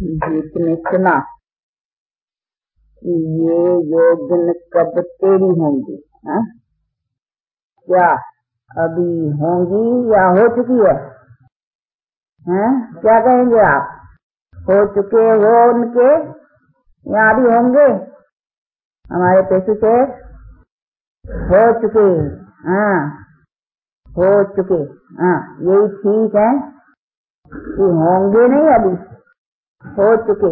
गीत में सुना कि ये योगिन कब तेरी होंगी, क्या अभी होंगी या हो चुकी है? क्या कहेंगे आप? हो चुके हो उनके या अभी होंगे? हमारे पेशु से हो चुके, हो चुके, यही ठीक है कि होंगे नहीं, अभी हो चुके।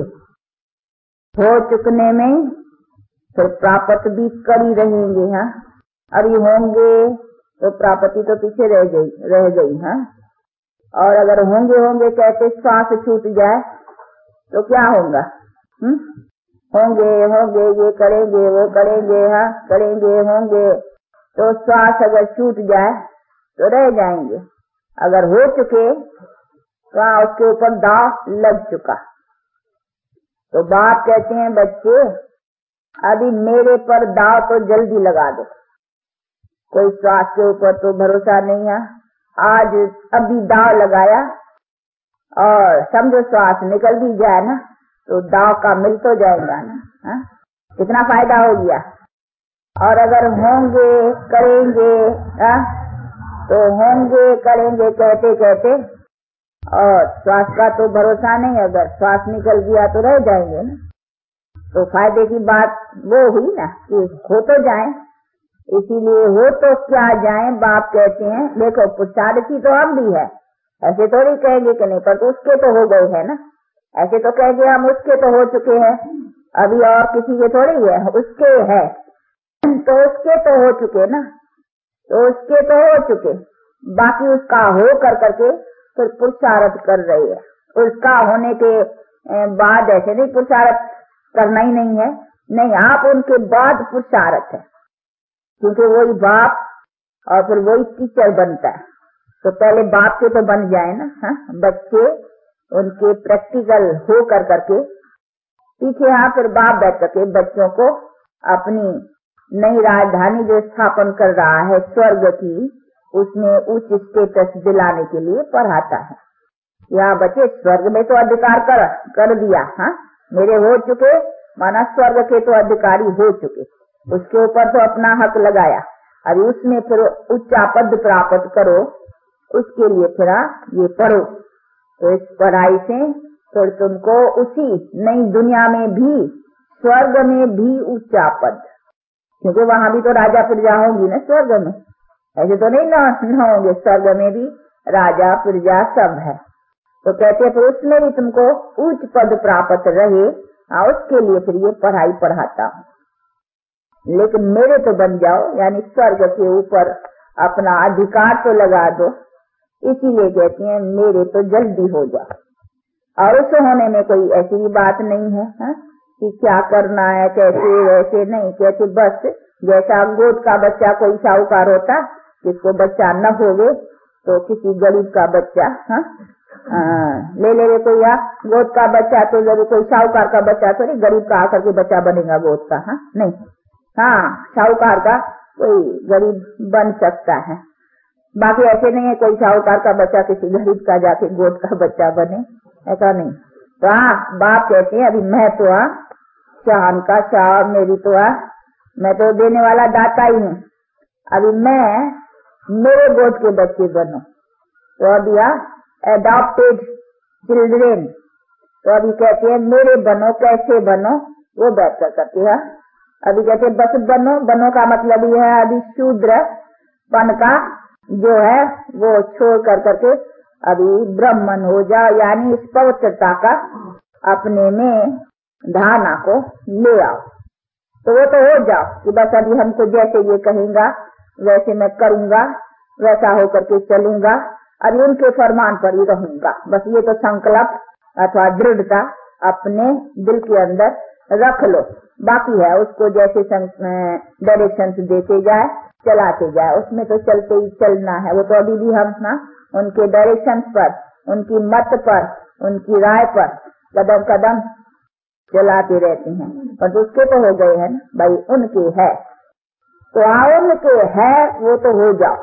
हो चुकने में फिर प्राप्त भी कर ही रहेंगे। अभी होंगे तो प्राप्ति तो पीछे रह गई। और अगर होंगे कहते श्वास छूट जाए तो क्या होगा? होंगे ये करेंगे वो करेंगे, करेंगे होंगे, तो श्वास अगर छूट जाए तो रह जाएंगे। अगर हो चुके तो उसके ऊपर दाव लग चुका। तो बाप कहते हैं बच्चे अभी मेरे पर दाव तो जल्दी लगा दो। कोई श्वास के ऊपर तो भरोसा नहीं है। आज अभी दाव लगाया और समझो श्वास निकल भी जाए ना तो दाव का मिल तो जाएगा ना, कितना फायदा हो गया। और अगर होंगे करेंगे तो होंगे करेंगे कहते कहते और श्वास का तो भरोसा नहीं, अगर श्वास निकल गया तो रह जाएंगे ना। तो फायदे की बात वो हुई ना कि हो तो जाए, इसीलिए हो तो क्या जाए। बाप कहते हैं देखो पुरुषार्थी तो हम भी है, ऐसे थोड़ी कहेंगे कि नहीं, पर तो उसके तो हो गए है ना। ऐसे तो कहेंगे हम उसके तो हो चुके हैं, अभी और किसी के थोड़ी है, उसके है तो उसके तो हो चुके ना, तो उसके तो हो चुके। बाकी उसका हो कर करके फिर पुरुषार्थ कर रही है। उसका होने के बाद ऐसे नहीं पुरुषार्थ करना ही नहीं है, नहीं, आप उनके बाद पुरुषार्थ है, क्योंकि वही बाप और फिर वही टीचर बनता है। तो पहले बाप के तो बन जाए ना, बच्चे उनके प्रैक्टिकल हो कर करके पीछे फिर बाप बैठ करके बच्चों को अपनी नई राजधानी जो स्थापन कर रहा है स्वर्ग की, उसमें उच्च स्टेटस दिलाने के लिए पढ़ाता है। यहाँ बच्चे स्वर्ग में तो अधिकार कर दिया, मेरे हो चुके माना स्वर्ग के तो अधिकारी हो चुके, उसके ऊपर तो अपना हक लगाया। अभी उसमें फिर उच्चा पद प्राप्त करो, उसके लिए फिर ये पढ़ो। तो इस पढ़ाई से फिर तुमको उसी नई दुनिया में भी स्वर्ग में भी उच्चा पद, क्योंकि वहां भी तो राजा प्रजा होगी ना स्वर्ग में, ऐसे तो नहीं न होंगे, स्वर्ग में भी राजा प्रजा सब है। तो कहते हैं फिर उसमें भी तुमको उच्च पद प्राप्त रहे, उसके लिए फिर ये पढ़ाई पढ़ाता हूँ। लेकिन मेरे तो बन जाओ, यानी स्वर्ग के ऊपर अपना अधिकार तो लगा दो, इसीलिए कहते हैं मेरे तो जल्दी हो जाओ। और उस होने में कोई ऐसी भी बात नहीं है, कि क्या करना है कैसे वैसे नहीं। कहते बस जैसा गोद का बच्चा कोई साहूकार होता, जिसको बच्चा न होगे तो किसी गरीब का बच्चा ले कोई गोद का बच्चा, तो जरूर कोई साहूकार का बच्चा थोड़ी गरीब का आकर के बच्चा बनेगा गोद का, नहीं, साहूकार का कोई गरीब बन सकता है। बाकी ऐसे नहीं है कोई साहूकार का बच्चा किसी गरीब का जाके गोद का बच्चा बने, ऐसा नहीं। तो बाप कहते हैं अभी मैं तो शान का शाह, मेरी तो मैं तो देने वाला दाता ही हूँ, अभी मैं मेरे गोद के बच्चे बनो। तो अभी एडॉप्टेड चिल्ड्रेन, तो अभी कहते हैं मेरे बनो, कैसे बनो वो बैठ कर करते हैं। अभी कहते हैं बस बनो का मतलब ये है अभी शूद्र पन का जो है वो छोड़ कर करके अभी ब्राह्मण हो जाओ, यानी इस पवित्रता का अपने में धारणा को ले आओ। तो वो तो हो जाओ कि बस अभी हमको जैसे ये कहेंगा वैसे मैं करूंगा, वैसा होकर के चलूंगा, अभी उनके फरमान पर ही रहूंगा। बस ये तो संकल्प अथवा दृढ़ता अपने दिल के अंदर रख लो। बाकी है उसको जैसे डायरेक्शन देते जाए, चलाते जाए, उसमें तो चलते ही चलना है। वो तो अभी भी हम उनके डायरेक्शन पर, उनकी मत पर, उनकी राय पर कदम कदम चलाते रहते हैं। पर उसके तो हो गए हैं ना भाई, उनके है तो उनके है वो तो हो जाओ।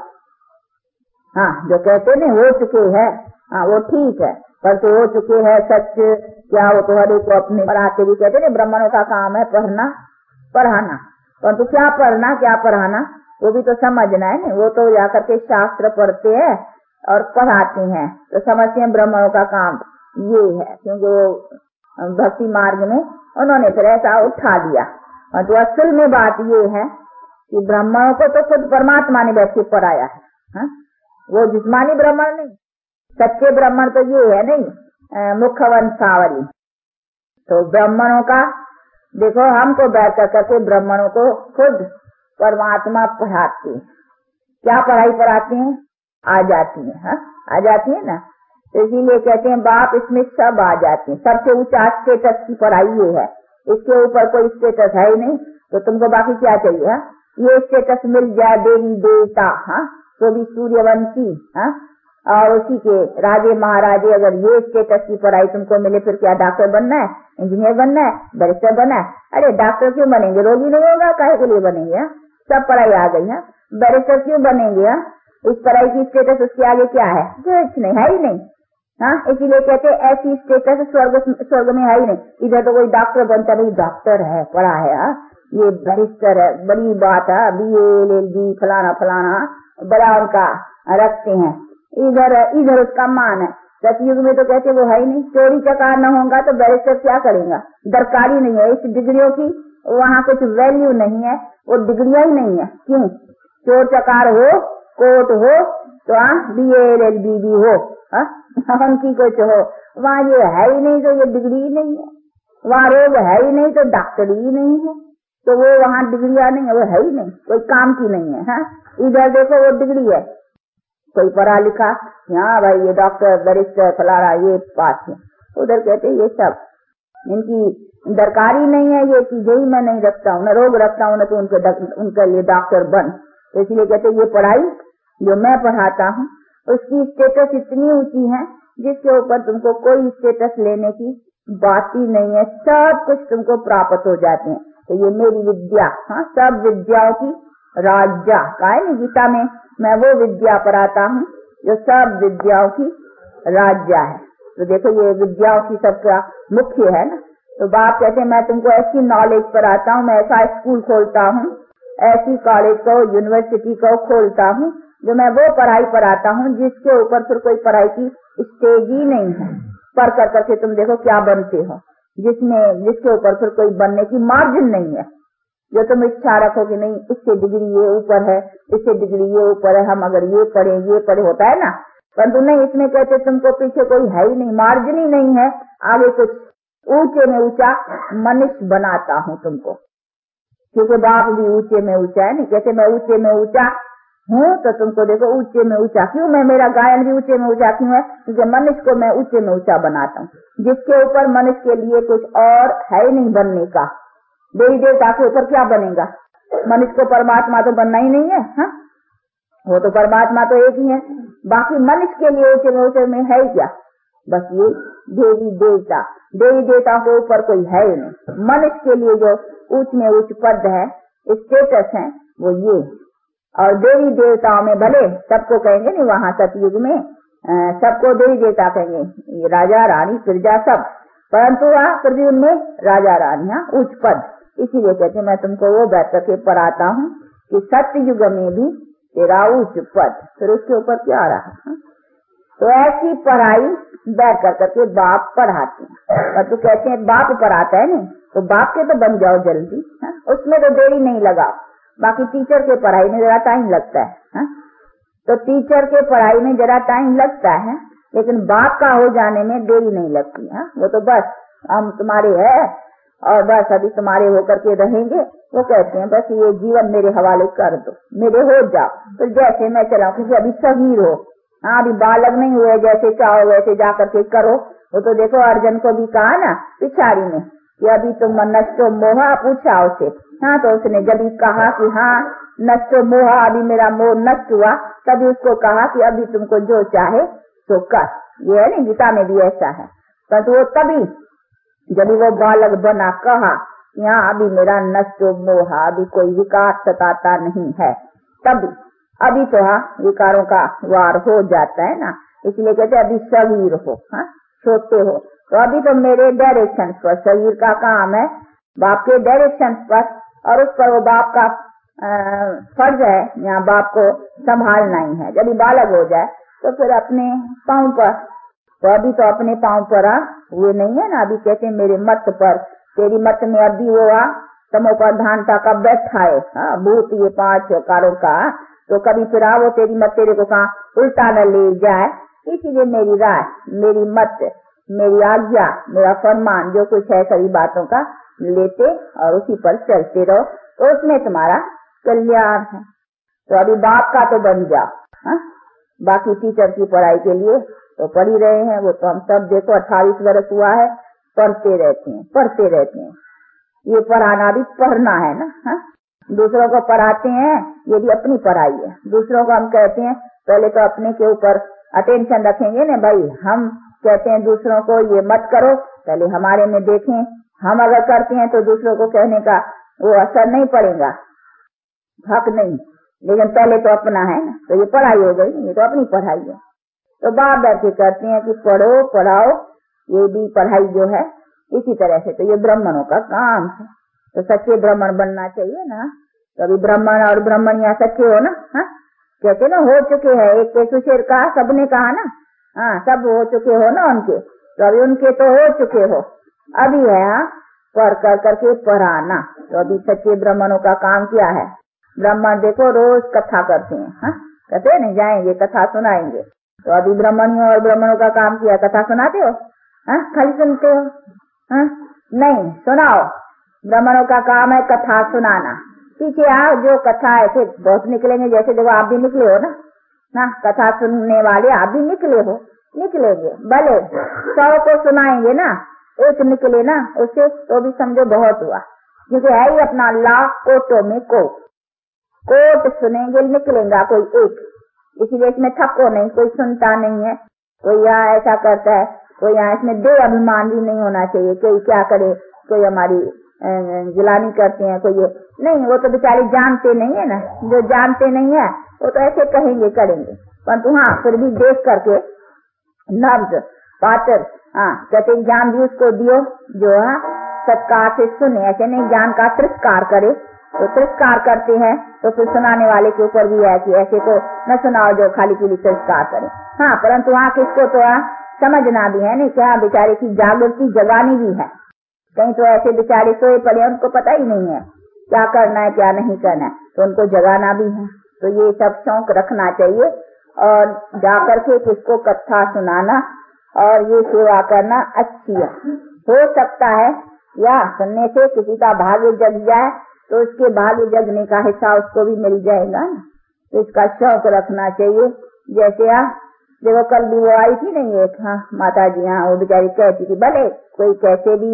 जो कहते नहीं हो चुके हैं, वो ठीक है, पर तो हो चुके हैं सच क्या वो तो हर एक को अपने पढ़ाते भी कहते हैं ब्राह्मणों का काम है पढ़ना पढ़ाना, परंतु क्या पढ़ना क्या पढ़ाना वो भी तो समझना है नहीं। वो तो जाकर के शास्त्र पढ़ते हैं और पढ़ाते हैं, तो समझते हैं ब्राह्मणों का काम ये है, क्योंकि वो भक्ति मार्ग में उन्होंने फिर ऐसा उठा दिया। और तो असल में बात ये है कि ब्राह्मणों को तो खुद परमात्मा ने बैठ के पढ़ाया है, हा? वो जिस्मानी ब्राह्मण नहीं, सच्चे ब्राह्मण तो ये है नहीं मुखवंशावली। तो ब्राह्मणों का देखो हमको बैठ करके ब्राह्मणों को खुद परमात्मा पढ़ाते हैं। क्या पढ़ाई पढ़ाते हैं? आ जाती है, हा? आ जाती है ना, तो इसीलिए कहते हैं बाप इसमें सब आ जाते हैं। सबसे ऊंचा स्टेटस की पढ़ाई ये है, इसके ऊपर कोई स्टेटस है ही नहीं, तो तुमको बाकी क्या चाहिए? हा? ये स्टेटस मिल जाए देवी देवता, हाँ तो भी सूर्यवंशी, हाँ और उसी के राजे महाराजे, अगर ये स्टेटस की पढ़ाई तुमको मिले, फिर क्या डॉक्टर बनना है, इंजीनियर बनना है, बैरिस्टर बनना है? अरे डॉक्टर क्यों बनेंगे, रोगी नहीं होगा, काहे के लिए बनेंगे? हा? सब पढ़ाई आ गई है। बैरिस्टर क्यों बनेंगे? हा? इस पढ़ाई की स्टेटस उसके आगे क्या है? कुछ नहीं है ही नहीं, हाँ इसीलिए कहते ऐसी स्टेटस स्वर्ग में है ही नहीं। इधर तो कोई डॉक्टर बनता भाई डॉक्टर है, पढ़ा है, हा? ये बैरिस्टर है, बड़ी बात है, BA LLB फलाना फलाना बड़ा उनका रखते हैं, इधर उसका मान है। सतयुग में तो कहते वो है ही नहीं, चोरी चकार न होगा तो बैरिस्टर क्या करेगा? दरकारी नहीं है इस डिग्रियों की, वहाँ कुछ वैल्यू नहीं है, वो डिग्रियां ही नहीं है। क्यों? चोर चकार हो, कोर्ट हो, तो BA LLB भी हो, उनकी कुछ हो, वहाँ ये है ही नहीं तो ये डिग्री ही नहीं है। वहाँ रोग है ही नहीं तो डॉक्टरी ही नहीं है, तो वो वहाँ डिग्रियां नहीं है, वो है ही नहीं, कोई काम की नहीं है, हाँ? इधर देखो वो डिग्री है, कोई पढ़ा लिखा, हाँ भाई ये डॉक्टर बैरिस्टर फलाना ये पास है। उधर कहते ये सब इनकी दरकारी नहीं है, ये चीजें ही मैं नहीं रखता हूँ, न रोग रखता हूँ, न तो उनके लिए डॉक्टर बन। तो इसलिए कहते ये पढ़ाई जो मैं पढ़ाता हूँ उसकी स्टेटस इतनी ऊंची है जिसके ऊपर तुमको कोई स्टेटस लेने की बात ही नहीं है, सब कुछ तुमको प्राप्त हो जाते हैं। तो ये मेरी विद्या, हाँ सब विद्याओं की राजा का है ना, गीता में मैं वो विद्या पढ़ाता हूँ जो सब विद्याओं की राजा है। तो देखो ये विद्याओं की सबका मुख्य है ना। तो बाप कहते हैं मैं तुमको ऐसी नॉलेज पढ़ाता हूँ, मैं ऐसा स्कूल खोलता हूँ, ऐसी कॉलेज को यूनिवर्सिटी को खोलता हूँ जो मैं वो पढ़ाई पढ़ाता हूँ जिसके ऊपर फिर कोई पढ़ाई की स्टेज ही नहीं है। पढ़ कर करके तुम देखो क्या बनते हो, जिसके ऊपर फिर कोई बनने की मार्जिन नहीं है। जो तुम इच्छा रखो कि नहीं इससे डिग्री ये ऊपर है, इससे डिग्री ये ऊपर है, हम अगर ये पढ़े होता है ना, परंतु नहीं, इसमें कहते तुमको पीछे कोई है ही नहीं, मार्जिन ही नहीं है, आगे कुछ ऊंचे में ऊंचा मनुष्य बनाता हूँ तुमको। क्योंकि बाप भी ऊंचे में ऊंचा है, नहीं कहते मैं ऊंचे में ऊंचा हूँ, तो तुमको देखो ऊंचे में ऊंचा क्यों, मैं मेरा गायन भी ऊंचे में ऊंचा क्यों है? क्योंकि मनुष्य को मैं ऊंचे में ऊंचा बनाता हूँ, जिसके ऊपर मनुष्य के लिए कुछ और है ही नहीं बनने का। देवी देवता के ऊपर क्या बनेगा? मनुष्य को परमात्मा तो बनना ही नहीं है, हा? वो तो परमात्मा तो एक ही है, बाकी मनुष्य के लिए ऊंचे में है ही क्या? बस ये देवी देवता के ऊपर कोई है ही नहीं। मनुष्य के लिए जो ऊंच में ऊंच पद है, स्टेटस है, वो ये। और देवी देवताओं में भले सबको कहेंगे नहीं, वहां सतयुग में सबको देवी देवता कहेंगे, ये राजा रानी प्रजा सब, परंतु वहाँ पृथ्वी उनमें राजा रानियां उच्च पद। इसीलिए कहते मैं तुमको वो बैठ करके पढ़ाता हूँ कि सतयुग में भी तेरा उच्च पद, फिर उसके ऊपर क्या रहा। तो ऐसी पढ़ाई बैठ कर करके बाप पढ़ाते हैं। और तो कहते हैं बाप पढ़ाता है नहीं, तो बाप के तो बन जाओ जल्दी, उसमें तो देरी नहीं लगाओ। बाकी टीचर के पढ़ाई में जरा टाइम लगता है, तो टीचर के पढ़ाई में जरा टाइम लगता है, लेकिन बाप का हो जाने में देरी नहीं लगती है। वो तो बस हम तुम्हारे है और बस अभी तुम्हारे होकर के रहेंगे। वो कहते हैं बस ये जीवन मेरे हवाले कर दो, मेरे हो जाओ, तो जैसे मैं चलाऊं, क्योंकि अभी सगीर हो, हाँ अभी बालक नहीं हुए, जैसे चाहो वैसे जा करके करो। वो तो देखो अर्जुन को भी कहा ना पिछाड़ी में कि अभी तुम नष्टो मोहा, पूछा उसे, हाँ तो उसने जब कहा कि हाँ नष्टो मोहा, अभी मेरा मोह नष्ट हुआ, तभी उसको कहा कि अभी तुमको जो चाहे तो कर। ये है ना गीता में भी ऐसा है। परंतु वो तभी जब वो बालक बना कहा कि हाँ अभी मेरा नष्टो मोहा, अभी कोई विकार सताता नहीं है, तभी। अभी तो हाँ विकारों का वार हो जाता है ना, इसलिए कहते अभी सगीर हो, हाँ छोटे हो। तो अभी तो मेरे डायरेक्शन पर शरीर का काम है, बाप के डायरेक्शन पर, और उस पर वो बाप का फर्ज है, यहाँ बाप को संभालना ही है। जब बालक हो जाए तो फिर अपने पांव पर, तो अभी तो अपने पांव पर हुए नहीं है ना। अभी कहते हैं मेरे मत पर, तेरी मत में अभी वो तमोप्रधानता का बैठा है भूत ये 5 कारों का, तो कभी फिर वो तेरी मत तेरे को कहा उल्टा न ले जाए। इसीलिए मेरी राय, मेरी मत, मेरी आज्ञा, मेरा फरमान जो कुछ है सभी बातों का लेते और उसी पर चलते रहो, तो उसमें तुम्हारा कल्याण है। तो अभी बाप का तो बन जाओ। बाकी टीचर की पढ़ाई के लिए तो पढ़ ही रहे हैं, वो तो हम सब देखो 28 वर्ष हुआ है, पढ़ते रहते हैं। ये पढ़ाना भी पढ़ना है ना। दूसरों को पढ़ाते हैं, ये भी अपनी पढ़ाई है। दूसरों को हम कहते हैं पहले तो अपने के ऊपर अटेंशन रखेंगे ना भाई। हम कहते हैं दूसरों को ये मत करो, पहले हमारे में देखें, हम अगर करते हैं तो दूसरों को कहने का वो असर नहीं पड़ेगा, हक नहीं, लेकिन पहले तो अपना है ना। तो ये पढ़ाई हो गई, ये तो अपनी पढ़ाई है। तो बार बार के करते हैं कि पढ़ो पढ़ाओ, ये भी पढ़ाई जो है इसी तरह से। तो ये ब्राह्मणों का काम है, तो सच्चे ब्राह्मण बनना चाहिए ना। तो अभी ब्राह्मण और ब्राह्मणियां सच्चे हो ना। कहते ना हो चुके हैं, एक पेशुशेर का सबने कहा ना, सब हो चुके हो ना उनके, तो अभी उनके तो हो चुके हो, अभी है पढ़ कर करके पढ़ाना। तो अभी सच्चे ब्राह्मणों का काम क्या है? ब्राह्मण देखो रोज कथा करते हैं, कहते हैं नहीं जाएंगे कथा सुनाएंगे। तो अभी ब्राह्मणियों और ब्राह्मणों का काम किया, कथा सुनाते हो? खाली सुनते हो? नहीं, सुनाओ। ब्राह्मणों का काम है कथा सुनाना। पीछे आओ, जो कथा ऐसे बहुत निकलेंगे, जैसे देखो आप भी निकले हो ना, कथा सुनने वाले आप भी निकले हो, निकलेंगे भले 100 को सुनाएंगे ना, एक निकले ना उससे तो भी समझो बहुत हुआ, क्योंकि है ही अपना लाख कोटों में कोट सुनेंगे, निकलेगा कोई एक। इसीलिए इसमें थको नहीं, कोई सुनता नहीं है, कोई यहाँ ऐसा करता है, कोई यहाँ इसमें दे अभिमान भी नहीं होना चाहिए, कोई क्या करे, कोई हमारी गिलानी करते हैं, कोई ये नहीं, वो तो बेचारे जानते नहीं है ना। जो जानते नहीं है वो तो ऐसे कहेंगे करेंगे, परंतु फिर भी देख करके नब्ज पाचर कहते ज्ञान भी उसको दियो जो सत्कार से सुने, ऐसे नहीं ज्ञान का तिरस्कार करे। तो तिरस्कार करते हैं तो फिर सुनाने वाले के ऊपर भी है कि ऐसे को न सुनाओ जो खाली पीली तिरस्कार करे। परंतु किसको तो समझना भी है नहीं, क्या बेचारे की जागृति जगानी भी है। कहीं तो ऐसे बेचारे सोए पड़े, उनको पता ही नहीं है क्या करना है क्या नहीं करना है, तो उनको जगाना भी है। तो ये सब शौक रखना चाहिए, और जाकर के किसको कथा सुनाना और ये सेवा करना अच्छी है। हो सकता है या सुनने से किसी का भाग्य जग जाए तो उसके भाग्य जगने का हिस्सा उसको भी मिल जाएगा ना। तो इसका शौक रखना चाहिए। जैसे देखो कल भी वो आई थी नहीं एक माता जी, वो बेचारी कहती थी भले कोई कैसे भी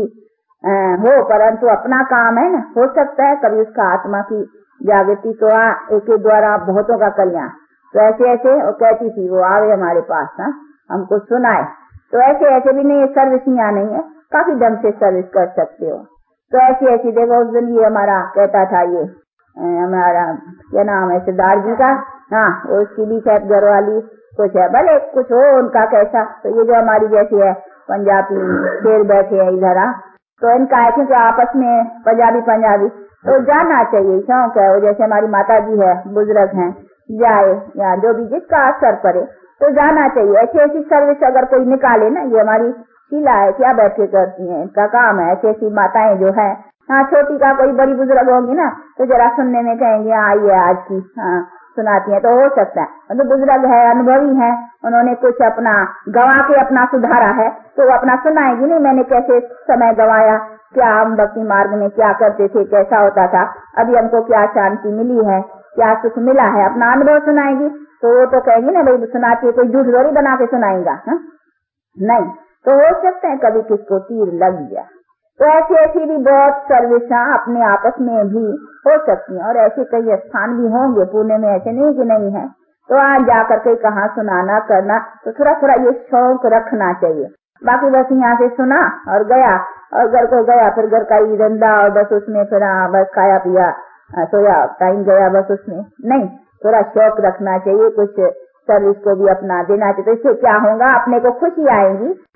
हो, परंतु अपना काम है ना। हो सकता है कभी उसका आत्मा की जागृति तो एक के द्वारा बहुतों का कल्याण। तो ऐसे ऐसे वो कहती थी, वो आवे हमारे पास हमको सुनाए। तो ऐसे ऐसे भी नहीं, सर्विस यहाँ नहीं है, काफी ढंग से सर्विस कर सकते हो। तो ऐसी ऐसी देखो उस दिन ये हमारा कहता था, ये हमारा क्या नाम है सिद्धार्थ जी का, उसकी भी शायद घर वाली कुछ है, भले कुछ हो उनका कैसा। तो ये जो हमारी जैसी है पंजाबी शेर बैठे हैं इधर, तो इनका है क्योंकि आपस में पंजाबी तो जाना चाहिए, शौक है। वो जैसे हमारी माता जी है, बुजुर्ग हैं, जाए या जो भी जिसका असर पड़े तो जाना चाहिए। ऐसी ऐसी सर्विस अगर कोई निकाले ना, ये हमारी शीला है, क्या बैठे करती हैं, इनका काम है। ऐसी ऐसी माताएं जो है, छोटी का कोई बड़ी बुजुर्ग होगी ना तो जरा सुनने में कहेंगे आइए आज की सुनाती है। तो हो सकता है तो बुजुर्ग है, अनुभवी है, उन्होंने कुछ अपना गवा के अपना सुधारा है, तो वो अपना सुनाएगी नहीं मैंने कैसे समय गवाया, क्या हम भक्ति मार्ग में क्या करते थे, कैसा होता था, अभी हमको क्या शांति मिली है, क्या सुख मिला है, अपना अनुभव सुनाएगी। तो वो तो कहेंगी ना भाई सुनाती है, कोई झूठ जोड़ी बना के सुनाएगा नहीं। तो हो सकता है कभी किसको तीर लग जाए। तो ऐसी ऐसी भी बहुत सर्विस अपने आपस में भी हो सकती हैं, और ऐसे कई स्थान भी होंगे पुणे में, ऐसे नहीं कि नहीं है। तो आज जाकर के कहाँ सुनाना करना, तो थोड़ा थोड़ा ये शौक रखना चाहिए। बाकी बस यहाँ से सुना और गया, और घर को गया, फिर घर का ही धंधा, और बस उसमें फिर बस खाया पिया सोया, टाइम गया बस उसमें नहीं। थोड़ा शौक रखना चाहिए, कुछ सर्विस को भी अपना देना चाहिए। तो इससे क्या होगा, अपने को खुशी आएगी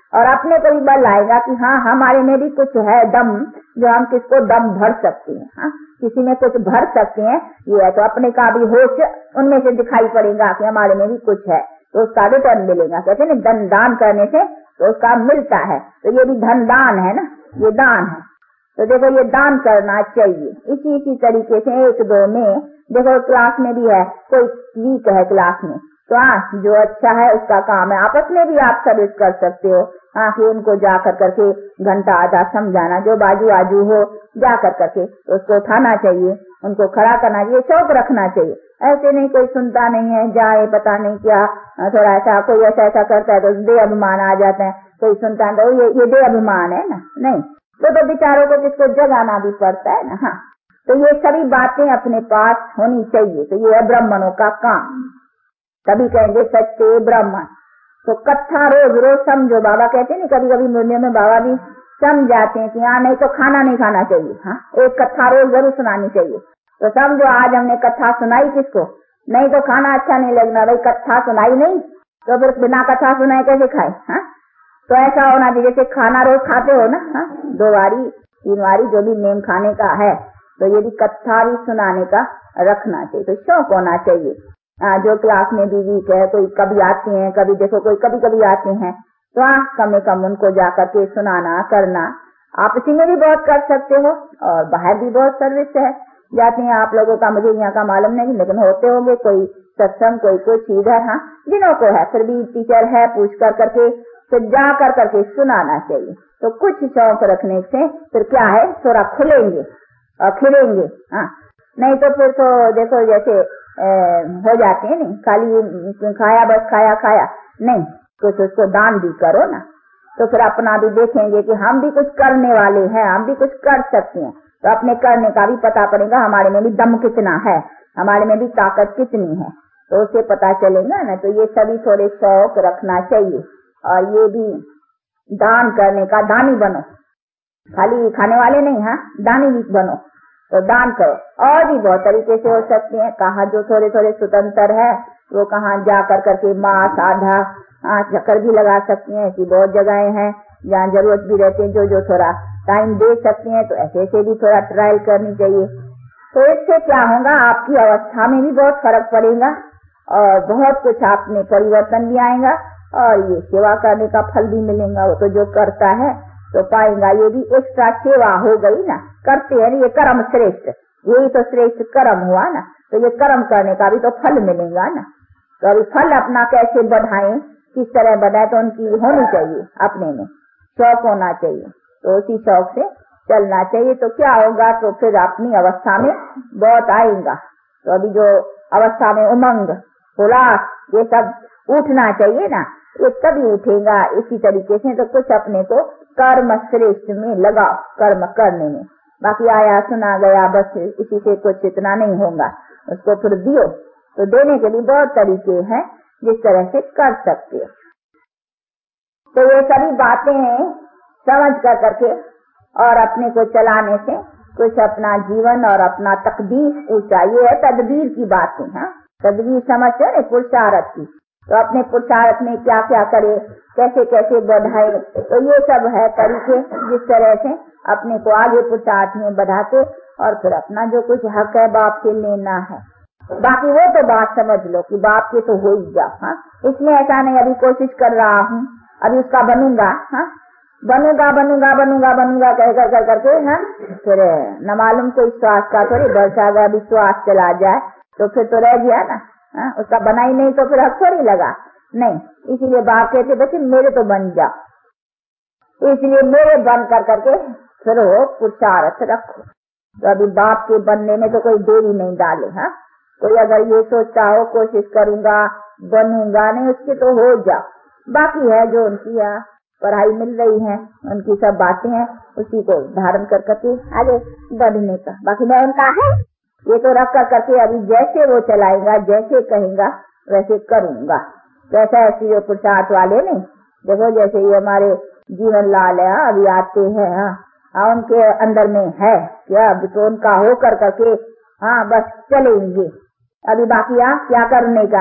और अपने को भी बल आएगा कि हाँ हमारे में भी कुछ है दम, जो हम किसको दम भर सकते हैं। हाँ, किसी में कुछ भर सकते हैं, ये है तो अपने का भी होश उनमें से दिखाई पड़ेगा कि हमारे में भी कुछ है, तो उसका रिटर्न मिलेगा। कहते हैं ना, दान करने से तो उसका मिलता है, तो ये भी धन दान है ना, ये दान है। तो देखो ये दान करना चाहिए। इसी तरीके से एक दो में देखो क्लास में भी है, कोई वीक है क्लास में, तो हाँ जो अच्छा है उसका काम है, आपस में भी आप सर्विस कर सकते हो। हाँ कि उनको जाकर करके घंटा आधा समझाना, जो बाजू आजू हो जाकर करके तो उसको उठाना चाहिए, उनको खड़ा करना चाहिए, शौक रखना चाहिए। ऐसे नहीं कोई सुनता नहीं है, जाए पता नहीं क्या, थोड़ा ऐसा कोई ऐसा करता है तो दे अभिमान आ जाता है, कोई सुनता है तो ये दे अभिमान है ना, नहीं, तो बेचारों को किसको जगाना भी पड़ता है ना। हाँ, तो ये सभी बातें अपने पास होनी चाहिए, तो ये है ब्राह्मणों का काम। तभी कहेंगे सच्चे ब्राह्मण। तो कथा रोज रोज समझो, बाबा कहते हैं कभी कभी मुरलियों में बाबा भी समझाते हैं कि हाँ नहीं तो खाना नहीं खाना चाहिए। हाँ, एक कथा रोज जरूर सुनानी चाहिए। तो समझो आज हमने कथा सुनाई किसको, नहीं तो खाना अच्छा नहीं लगना, भाई कथा सुनाई नहीं तो फिर बिना कथा सुनाए कैसे खाए। हाँ, तो ऐसा होना चाहिए जैसे खाना रोज खाते हो ना, हाँ 2 बारी 3 बारी जो भी नेम खाने का है, तो ये भी कथा भी सुनाने का रखना चाहिए, तो शौक होना चाहिए। जो क्लास में भी वीक है, कोई कभी आते हैं, कभी देखो कोई कभी आते हैं, तो कम से कम उनको जाकर के सुनाना करना। आप इसी में भी बहुत कर सकते हो और बाहर भी बहुत सर्विस है, जाते हैं आप लोगों का, मुझे यहाँ का मालूम नहीं, लेकिन होते होंगे कोई सत्संग, कोई कुछ इधर। हाँ, जिन्हों को है फिर भी टीचर है, पूछ कर करके फिर जा कर करके सुनाना चाहिए। तो कुछ शौक रखने से फिर क्या है, थोड़ा खुलेंगे और खिलेंगे। हाँ, नहीं तो फिर तो देखो जैसे हो जाते हैं, नहीं खाली खाया बस खाया नहीं, कुछ उसको दान भी करो ना, तो फिर अपना भी देखेंगे कि हम भी कुछ करने वाले हैं, हम भी कुछ कर सकते हैं, तो अपने करने का भी पता पड़ेगा, हमारे में भी दम कितना है, हमारे में भी ताकत कितनी है, तो उससे पता चलेगा ना। तो ये सभी थोड़े शौक रखना चाहिए, और ये भी दान करने का दानी बनो, खाली खाने वाले नहीं। हाँ, दानी भी बनो, तो दान करो। और भी बहुत तरीके से हो सकते हैं, कहा जो थोड़े स्वतंत्र है वो कहाँ जा कर करके मास आधा चक्कर भी लगा सकती हैं, ऐसी बहुत जगहें हैं जहाँ जरूरत भी रहती है, जो थोड़ा टाइम दे सकते हैं, तो ऐसे भी थोड़ा ट्रायल करनी चाहिए। तो इससे क्या होगा, आपकी अवस्था में भी बहुत फर्क पड़ेगा और बहुत कुछ आप में परिवर्तन भी आएगा, और ये सेवा करने का फल भी मिलेगा। वो तो जो करता है तो पाएगा, ये भी एक्स्ट्रा सेवा हो गई ना, करते हैं ये कर्म श्रेष्ठ, यही तो श्रेष्ठ कर्म हुआ ना, तो ये कर्म करने का भी तो फल मिलेगा ना। तो अभी फल अपना कैसे बढ़ाएं, किस तरह बढ़ाए, तो उनकी होनी चाहिए, अपने में शौक होना चाहिए, तो उसी शौक से चलना चाहिए। तो क्या होगा, तो फिर अपनी अवस्था में बहुत आएगा। तो अभी जो अवस्था में उमंग उल्लास ये सब उठना चाहिए ना, ये तभी उठेगा। इसी तरीके से तो कुछ अपने को कर्म श्रेष्ठ में लगाओ, कर्म करने में। बाकी आया सुना गया बस इसी से कुछ इतना नहीं होगा, उसको फिर दियो, तो देने के लिए बहुत तरीके हैं जिस तरह से कर सकते हो। तो ये सभी बातें समझ कर करके और अपने को चलाने से कुछ अपना जीवन और अपना तकदीर ऊंचा, ये है तदबीर की बातें। हाँ, तदबीर समझते हो ना, पुरुषार्थ की, तो अपने पुरुषार्थ में क्या क्या करे, कैसे कैसे बढ़ाए, तो ये सब है तरीके जिस तरह से अपने को आगे पुरुषार्थ में बढ़ाते, और फिर अपना जो कुछ हक है बाप से लेना है। बाकी वो तो बात समझ लो कि बाप के तो हो ही जाओ। हाँ, इसमें ऐसा नहीं अभी कोशिश कर रहा हूँ, अभी उसका बनूंगा। हाँ, बनूंगा कह कर करके, हाँ फिर न मालूम कोई श्वास का थोड़ी बरसा गया, अभी श्वास चला जाए तो फिर तो रह गया ना। हाँ, उसका बना ही नहीं तो फिर हक थोड़ी लगा, नहीं। इसीलिए बाप कहते बच्चे मेरे तो बन जाओ, इसलिए मेरे बन कर करके फिर वो पुरुषार्थ रखो। तो अभी बाप के बनने में तो कोई देरी नहीं डाले। हाँ, कोई अगर ये सोचता हो कोशिश करूंगा बनूंगा, नहीं, उसके तो हो जाओ। बाकी है जो उनकी पढ़ाई मिल रही है, उनकी सब बातें हैं, उसी को धारण कर करके आगे बढ़ने का। बाकी मैं उनका है ये तो रख कर करके अभी जैसे वो चलाएगा, जैसे कहेगा वैसे करूंगा। जैसा ऐसी जो पुरुषार्थ वाले नहीं, देखो जैसे ये हमारे जीवन लाल है, अभी आते हैं। हाँ, उनके अंदर में है क्या, अभी तो उनका हो कर करके हाँ बस चलेंगे। अभी बाकी क्या करने का है,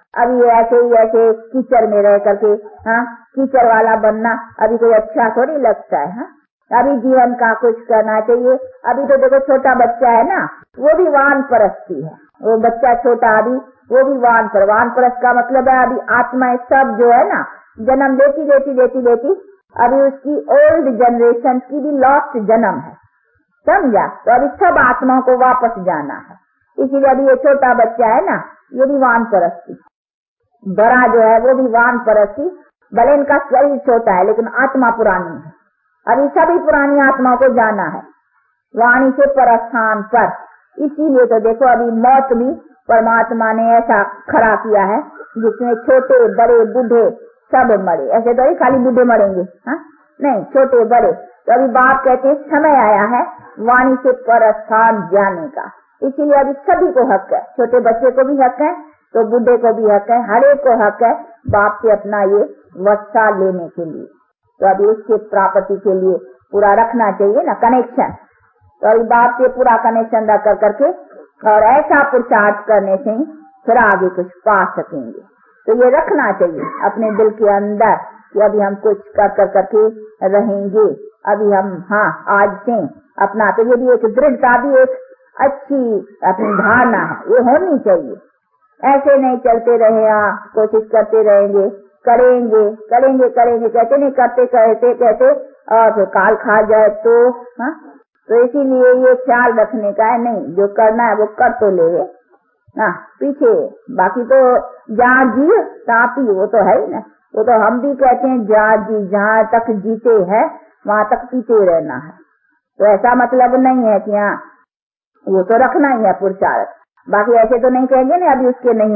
अभी ये ऐसे कीचड़ में रह करके कीचड़ वाला बनना अभी कोई अच्छा थोड़ी लगता है। अभी जीवन का कुछ करना चाहिए। अभी तो देखो छोटा बच्चा है ना, वो भी वानप्रस्थी है। वो बच्चा छोटा अभी वो भी वानप्रस्थ का मतलब है अभी आत्मा सब जो है ना जन्म लेती अभी उसकी ओल्ड जनरेशन की भी लॉस्ट जन्म है, समझा। तो अभी सब आत्माओं को वापस जाना है, इसीलिए अभी ये छोटा बच्चा है ना ये भी वानप्रस्थी, बड़ा जो है वो भी वानप्रस्थी। भले इनका शरीर छोटा है लेकिन आत्मा पुरानी है। अभी सभी पुरानी आत्माओं को जाना है वाणी से परस्थान पर। इसीलिए तो देखो अभी मौत भी परमात्मा ने ऐसा खड़ा किया है जिसमें छोटे बड़े बूढ़े सब मरे। ऐसे तो खाली बूढ़े मरेंगे, नहीं, छोटे बड़े। तो अभी बाप कहते हैं समय आया है वाणी से परस्थान जाने का। इसीलिए अभी सभी को हक है, छोटे बच्चे को भी हक है तो बूढ़े को भी हक है, हर एक को हक है बाप से अपना ये वत्सा लेने के लिए। तो अभी उसके प्राप्ति के लिए पूरा रखना चाहिए ना कनेक्शन। तो अभी बाप से पूरा कनेक्शन रख करके और ऐसा पुरुषार्थ करने से फिर आगे कुछ पा सकेंगे। तो ये रखना चाहिए अपने दिल के अंदर कि अभी हम कुछ करके रहेंगे। अभी हम आज से अपना, तो ये भी एक दृढ़ता भी एक अच्छी अपनी धारणा है, ये होनी चाहिए। ऐसे नहीं चलते रहे, कोशिश करते रहेंगे, करेंगे कहते नहीं, कहते और फिर काल खा जाए तो इसीलिए ये ख्याल रखने का है, नहीं जो करना है वो कर तो ले पीछे। बाकी तो जहाँ जी तहाँ पी, वो तो है ही ना। वो तो हम भी कहते हैं जहाँ तक जीते हैं वहाँ तक पीते रहना है। तो ऐसा मतलब नहीं है कि वो तो रखना ही है पुरुषार्थ। बाकी ऐसे तो नहीं कहेंगे ना अभी उसके नहीं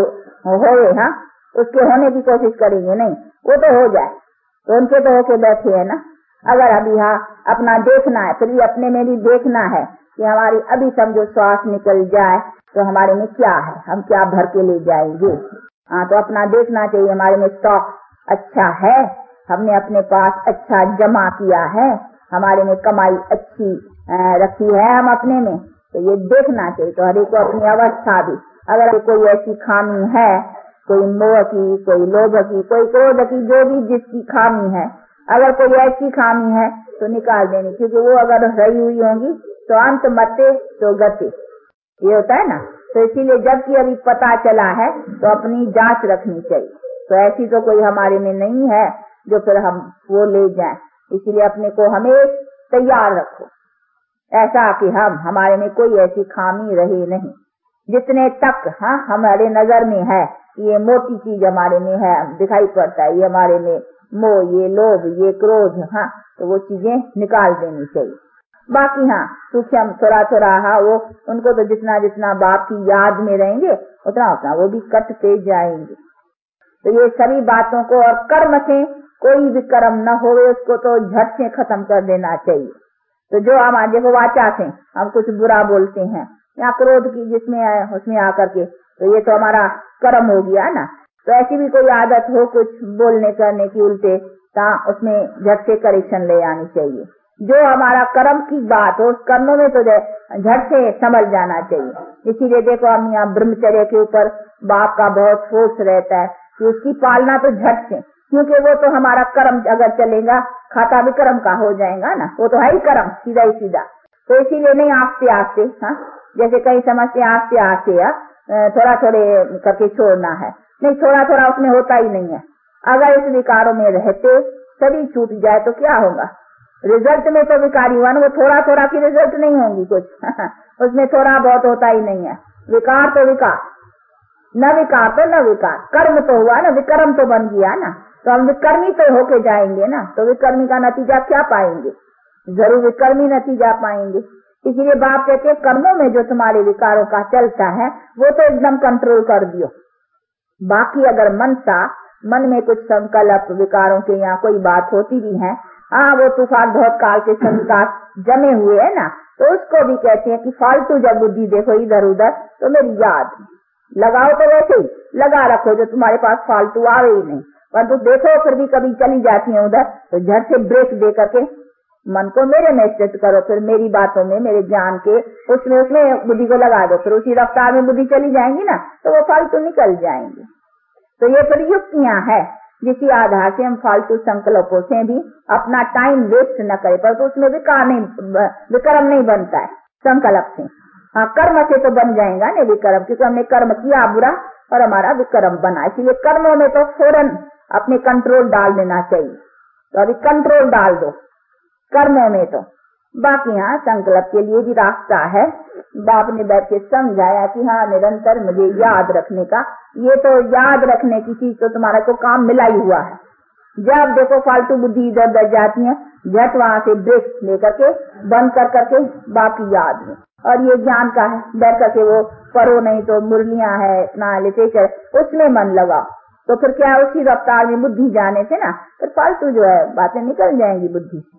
होए, उसके होने की कोशिश करेंगे, नहीं, वो तो हो जाए। तो उनके तो होके बैठे है ना। अगर अभी अपना देखना है, फिर भी अपने में भी देखना है कि हमारी अभी समझो श्वास निकल जाए तो हमारे में क्या है, हम क्या भर के ले जाएंगे। तो अपना देखना चाहिए हमारे में स्टॉक अच्छा है, हमने अपने पास अच्छा जमा किया है, हमारे में कमाई अच्छी रखी है हम अपने में, तो ये देखना चाहिए। तो हर एक को अपनी अवस्था भी, अगर कोई ऐसी खामी है, कोई मोह की, कोई लोभ की, कोई क्रोध की, जो भी जिसकी खामी है, अगर कोई ऐसी खामी है तो निकाल देनी, क्योंकि वो अगर रही हुई होंगी तो अंत मते तो गति, ये होता है ना। तो इसीलिए जबकि अभी पता चला है तो अपनी जांच रखनी चाहिए। तो ऐसी तो कोई हमारे में नहीं है जो फिर हम वो ले जाएं। इसीलिए अपने को हमेशा तैयार रखो, ऐसा कि हमारे में कोई ऐसी खामी रहे नहीं। जितने तक हमारे नजर में है ये मोटी चीज हमारे में है, दिखाई पड़ता है, ये हमारे में मोह, ये लोभ, ये क्रोध, तो वो चीजें निकाल देनी चाहिए। बाकी सूक्ष्म थोड़ा वो उनको तो जितना बाप की याद में रहेंगे उतना वो भी कटते जाएंगे। तो ये सभी बातों को, और कर्म से कोई भी कर्म न होवे उसको तो झट से खत्म कर देना चाहिए। तो जो हम देखो वाचा से हम कुछ बुरा बोलते हैं या क्रोध की जिसमें है उसमें आकर के, तो ये तो हमारा कर्म हो गया ना। तो ऐसी भी कोई आदत हो कुछ बोलने करने की उल्टे, उसमें झट से करेक्शन ले आनी चाहिए। जो हमारा कर्म की बात हो उस कर्मों में तो झट से संभल जाना चाहिए। इसीलिए देखो हम यहाँ ब्रह्मचर्य के ऊपर बाप का बहुत फोर्स रहता है कि उसकी पालना तो झट से, क्योंकि वो तो हमारा कर्म अगर चलेगा खाता भी कर्म का हो जाएगा ना, वो तो है ही कर्म सीधा ही सीधा। तो इसीलिए नहीं आस्ते आस्ते, जैसे कई समझते आस्ते आस्ते थोड़ा थोड़े करके छोड़ना है, नहीं, थोड़ा उसमें होता ही नहीं है। अगर इस विकारों में रहते शरीर छूट जाए तो क्या होगा, रिजल्ट में तो विकारी हुआ ना, वो थोड़ा की रिजल्ट नहीं होगी कुछ उसमें थोड़ा बहुत होता ही नहीं है। विकार तो विकार, न विकार तो न विकार, कर्म तो हुआ ना, विकर्म तो बन गया ना। तो हम विकर्मी तो होके जाएंगे ना, तो विकर्मी का नतीजा क्या पाएंगे, जरूर विकर्मी नतीजा पाएंगे। इसीलिए बाप कहते हैं कर्मों में जो तुम्हारे विकारों का चलता है वो तो एकदम कंट्रोल कर दियो। बाकी अगर मन में कुछ संकल्प विकारों के यहाँ कोई बात होती भी है, वो तूफान बहुत काल के संस्कार जमे हुए है ना, तो उसको भी कहते हैं कि फालतू जब बुद्धि देखो इधर उधर तो मेरी याद लगाओ, तो वैसे ही लगा रखो जो तुम्हारे पास फालतू आवे ही नहीं, परंतु देखो फिर भी कभी चली जाती है उधर, तो झट से ब्रेक दे करके मन को मेरे में स्थित करो, फिर मेरी बातों में, मेरे ज्ञान के उसमें बुद्धि को लगा दो, फिर उसी रफ्तार में बुद्धि चली जाएंगी ना, तो वो फालतू निकल जाएंगी। तो ये फिर युक्तियां है जिसी आधार से हम फालतू संकल्पों से भी अपना टाइम वेस्ट न करें, पर तो उसमें विकर्म नहीं बनता है संकल्प से। हाँ, कर्म से तो बन जाएगा नहीं विकर्म, क्योंकि हमने कर्म किया बुरा और हमारा विकर्म बना। इसलिए कर्मों में तो फौरन अपने कंट्रोल डाल देना चाहिए। तो अभी कंट्रोल डाल दो कर्मों में तो। बाकी हाँ, संकल्प के लिए भी रास्ता है। बाप ने बैठ के समझाया कि हाँ, निरंतर मुझे याद रखने का, ये तो याद रखने की चीज तो तुम्हारा को काम मिला ही हुआ है। जब देखो फालतू बुद्धि इधर उधर जाती है, झट वहां से ब्रेक लेकर के बंद कर करके बाप की याद में। और ये ज्ञान का है, बैठ करके वो पढ़ो, नहीं तो मुरलियां है, इतना लिटरेचर, उसमें मन लगाओ। तो फिर क्या, उसी रफ्तार में बुद्धि जाने से ना फिर फालतू जो है बातें निकल जाएंगी बुद्धि से।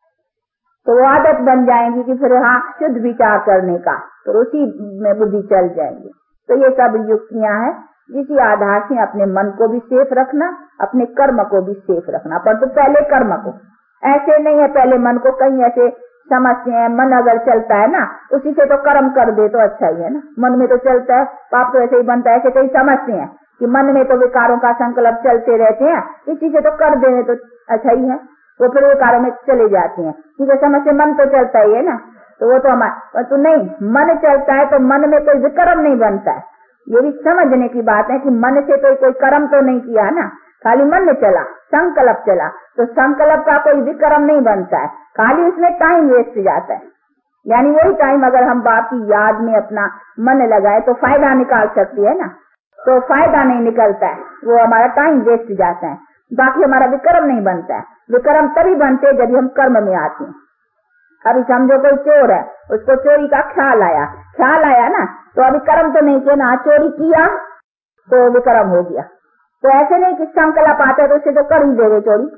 तो वो आदत बन जाएंगी कि फिर हाँ, शुद्ध विचार करने का, तो उसी में बुद्धि चल जाएंगी। तो ये सब युक्तियां हैं जिसी आधार से अपने मन को भी सेफ रखना, अपने कर्म को भी सेफ रखना। पर तो पहले कर्म को, ऐसे नहीं है पहले मन को। कहीं ऐसे समझते हैं मन अगर चलता है ना, उसी से तो कर्म कर दे तो अच्छा ही है ना। मन में तो चलता है, पाप तो ऐसे ही बनता है। ऐसे कई समझते हैं कि मन में तो विकारों का संकल्प चलते रहते हैं, इसी से तो कर दे तो अच्छा ही है। वो फिर विकारों में चले जाते हैं, क्योंकि समझ से मन तो चलता ही है ना। तो वो तो हमारा तो नहीं, मन चलता है तो मन में कोई विकर्म नहीं बनता है। ये भी समझने की बात है कि मन से तो कोई कर्म तो नहीं किया ना, खाली मन चला, संकल्प चला, तो संकल्प का कोई विकर्म नहीं बनता है, खाली उसमें टाइम वेस्ट जाता है। यानी वही टाइम अगर हम बाप की याद में अपना मन लगाए तो फायदा निकाल सकती है ना, तो फायदा नहीं निकलता है, वो हमारा टाइम वेस्ट जाता है। बाकी हमारा विकर्म नहीं बनता है। विकर्म तभी बनते जब हम कर्म में आते हैं। अभी समझो कोई चोर है, उसको चोरी का ख्याल आया ना, तो अभी कर्म तो नहीं किया ना, चोरी किया तो विकर्म हो गया। तो ऐसे नहीं कि संकल्प आता है तो उससे तो कर ही देवे चोरी।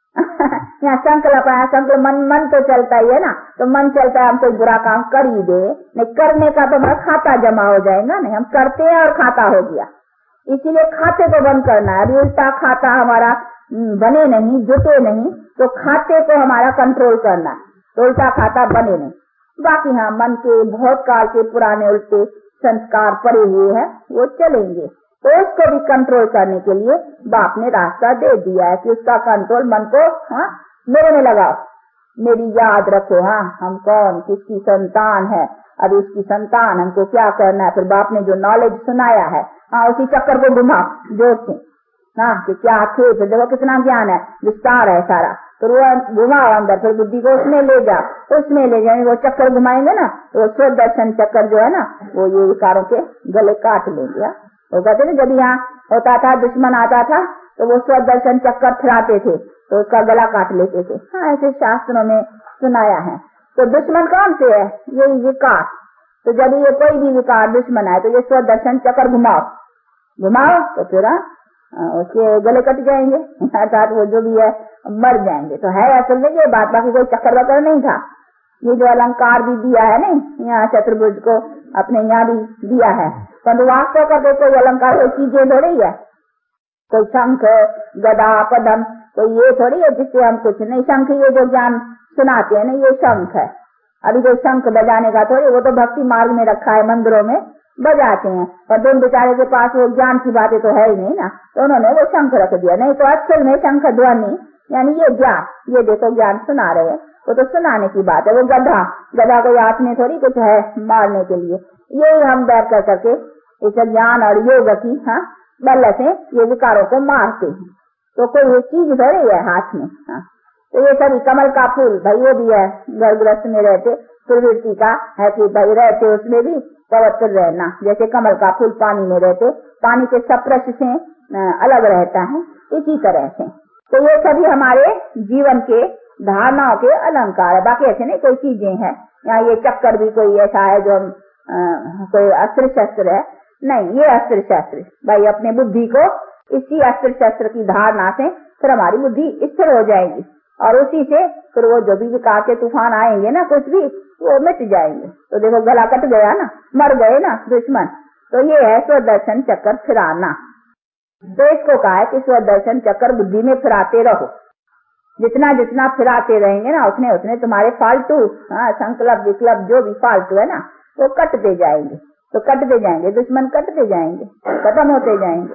यहाँ संकल्प आया, संकल्प मन तो चलता ही है ना, तो मन चलता है हम कोई बुरा काम कर ही दे, नहीं करने का तो हमारा खाता जमा हो जाएगा। नहीं, हम करते हैं और खाता हो गया, इसीलिए खाते को बंद करना है। अभी उल्टा खाता हमारा बने नहीं, जुटे नहीं, तो खाते को हमारा कंट्रोल करना है, तो उल्टा खाता बने नहीं। बाकी हाँ, मन के बहुत काल के पुराने उल्टे संस्कार पड़े हुए हैं, वो चलेंगे, तो उसको भी कंट्रोल करने के लिए बाप ने रास्ता दे दिया है कि उसका कंट्रोल मन को हाँ मेरे में लगाओ, मेरी याद रखो। हाँ, हम कौन, किसकी संतान है, अभी उसकी संतान, हमको क्या करना है। फिर बाप ने जो नॉलेज सुनाया है, हाँ, उसी चक्कर को घुमाओ जोर से। हाँ, कि क्या थे, फिर देखो कितना ज्ञान है, विस्तार है सारा, तो वो घुमाओ अंदर, फिर बुद्धि को उसमें ले जाओ, उसमें ले जाएंगे। वो चक्कर घुमाएंगे ना, वो स्व दर्शन चक्कर जो है ना, वो ये विकारों के गले काट लेंगे। वो कहते थे जब यहाँ होता था, दुश्मन आता था, तो वो स्व दर्शन चक्कर फिराते थे, तो उसका गला काट लेते थे। हाँ, ऐसे शास्त्रों में सुनाया है। तो दुश्मन कौन से है, यही विकार। तो जब ये कोई भी विकार दुश्मन आए, तो ये स्व दर्शन चक्कर घुमाओ, तो फिर उसके गले कट जाएंगे, अर्थात वो जो भी है मर जाएंगे। तो है असल में ये बात, बाकी कोई चक्कर वक्कर नहीं था। ये जो अलंकार भी दिया है नहीं, यहाँ चतुर्भुज को अपने यहाँ भी दिया है, परंतु वास्तव करके कोई अलंकार कोई चीजें थोड़ी है, कोई शंख गदा पदम कोई ये थोड़ी है जिससे हम कुछ नहीं। शंख ये जो ज्ञान सुनाते हैं ना, ये शंख है। अभी कोई शंख बजाने का थोड़ी, वो तो भक्ति मार्ग में रखा है, मंदिरों में बजाते हैं, पर दोनों बेचारे के पास वो ज्ञान की बातें तो है ही नहीं ना, तो उन्होंने वो शंख रख दिया। नहीं तो असल में शंख ध्वनि यानी ये ज्ञान, ये देखो ज्ञान सुना रहे हैं, वो तो सुनाने की बात है। वो गधा कोई हाथ में थोड़ी कुछ है मारने के लिए। यही हम बैठ कर करके इस ज्ञान और योग की हाँ बल से ये विकारों को मारते हैं, तो कोई चीज थोड़ी है हाथ में। हाँ, तो ये सभी कमल का फूल भाई वो भी है, गर्भग्रस्त में रहते प्रवृत्ति का है कि भाई रहते उसमें भी पवित्र रहना, जैसे कमल का फूल पानी में रहते पानी के सप्रश से अलग रहता है, इसी तरह से। तो ये सभी हमारे जीवन के धारणाओं के अलंकार है, बाकी ऐसे नहीं कोई चीजें हैं। यहाँ ये चक्कर भी कोई ऐसा है जो कोई अस्त्र शस्त्र है, नहीं, ये अस्त्र शस्त्र भाई अपने बुद्धि को इसी अस्त्र शस्त्र की धारणा से फिर हमारी बुद्धि स्थिर हो जाएगी, और उसी से फिर वो जो भी विकार के तूफान आएंगे ना, कुछ भी वो मिट जाएंगे। तो देखो गला कट गया ना, मर गए ना दुश्मन, तो ये है स्वदर्शन चक्कर फिराना। तो इसको कहा है कि स्वदर्शन चक्कर बुद्धि में फिराते रहो, जितना जितना फिराते रहेंगे ना, उतने उतने तुम्हारे फालतू संकल्प विकल्प जो भी फालतू है ना, वो कटते जाएंगे। तो कटते जाएंगे, दुश्मन कटते जाएंगे, खत्म होते जाएंगे।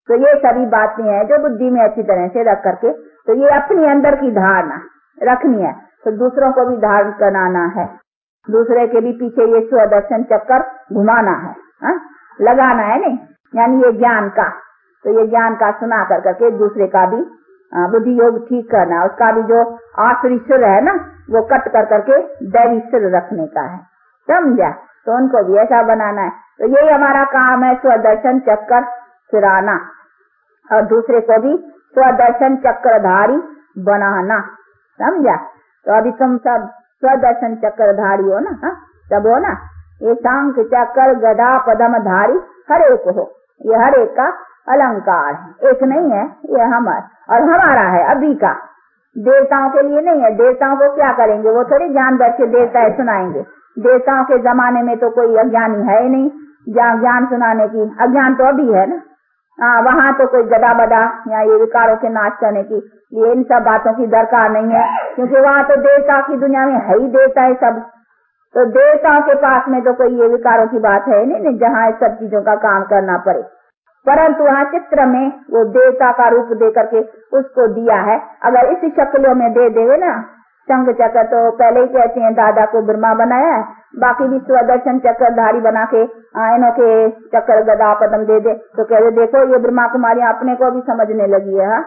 तो ये सभी बातें हैं जो बुद्धि में अच्छी तरह से रख करके, तो ये अपनी अंदर की धारणा रखनी है, तो दूसरों को भी धारण कराना है, दूसरे के भी पीछे ये स्वदर्शन चक्कर घुमाना है, लगाना है नहीं, यानी ये ज्ञान का, तो ये ज्ञान का सुना कर करके दूसरे का भी बुद्धि योग ठीक करना, उसका भी जो आश्री सिर है ना वो कट कर करके दैवी सिर रखने का है, समझा? तो उनको भी ऐसा बनाना है। तो यही हमारा काम है, स्वदर्शन चक्कर फिराना और दूसरे को भी स्वदर्शन चक्रधारी बनाना, समझा? तो अभी तुम सब स्वदर्शन चक्रधारी हो ना, सब हो ना? ये शंख चक्र गदा पद्म धारी हर एक हो, ये हर एक का अलंकार है, एक नहीं है, ये हमारा और हमारा है अभी का, देवताओं के लिए नहीं है। देवताओं को क्या करेंगे, वो थोड़ी ज्ञान बैठ के देवता सुनाएंगे। देवताओं के जमाने में तो कोई अज्ञानी है ही नहीं, जहाँ ज्ञान सुनाने की, अज्ञान तो अभी है ना। वहाँ तो कोई गदा बदा या ये विकारों के नाश करने की, ये इन सब बातों की दरकार नहीं है, क्योंकि वहाँ तो देवता की दुनिया में है ही देवता है सब। तो देवताओं के पास में तो कोई ये विकारों की बात है नहीं, जहाँ इस सब चीजों का काम करना पड़े। परंतु वहाँ चित्र में वो देवता का रूप दे करके उसको दिया है। अगर इसी शक्लों में दे देवे ना, शंख चक्र तो पहले ही कहते हैं दादा को ब्रह्मा बनाया है, बाकी भी स्वदर्शन चक्रधारी बना के इनों के चक्र गदा पद्म दे दे, तो कह दे देखो ये ब्रह्मा कुमारी अपने को भी समझने लगी है,